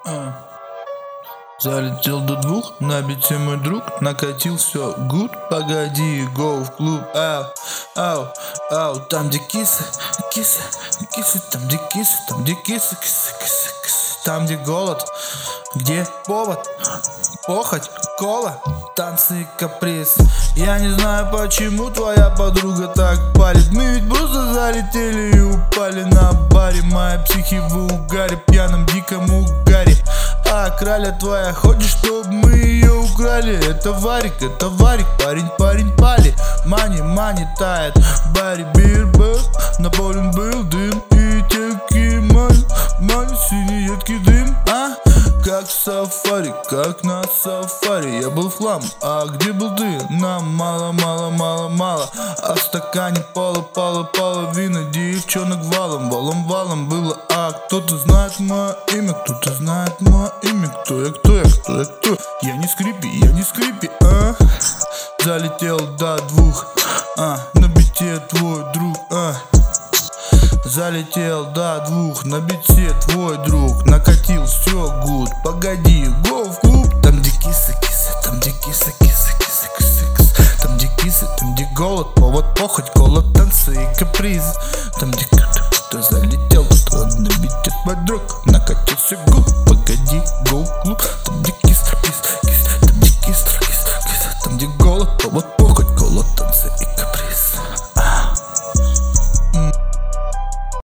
Залетел до двух, на бите мой друг, накатил все гуд, погоди, гоу в клуб, ау, ау, ау, там где кисы, кисы, кисы, там где кисы, там где кисы, кисы, кисы, кисы, там где голод, где повод, похоть, кола, танцы и каприз. Я не знаю, почему твоя подруга так палит. Мы ведь просто залетели и упали на баре. Моя психи в угаре, пьяном диком угаре. А краля твоя хочет, чтоб мы ее украли. Это варик, парень, парень, пали. Мани, мани тает, баре, бир был. На поле был дым и теки мани, мани, синий едкий дым, как в сафари, как на сафари. Я был в хлам, а где был ты? Нам мало, мало, мало, мало. А в стакане половина девчонок валом, валом, валом было. А кто-то знает мое имя, кто-то знает мое имя. Кто я, кто я, кто я, кто? Я не скрипи, Залетел до двух, на бите твой друг, Залетел до двух, на бите твой друг, накатил все гуд, погоди, гоу в клуб. Там где кисы, кисы, там где кисы, кисы, кисы, кисы, кисы. Там где кисы, там где голод, повод, похоть, голод, танцы и каприз. Там где кто-то залетел, кто на бите твой друг, накатил все гуд, погоди, гоу в клуб. Там где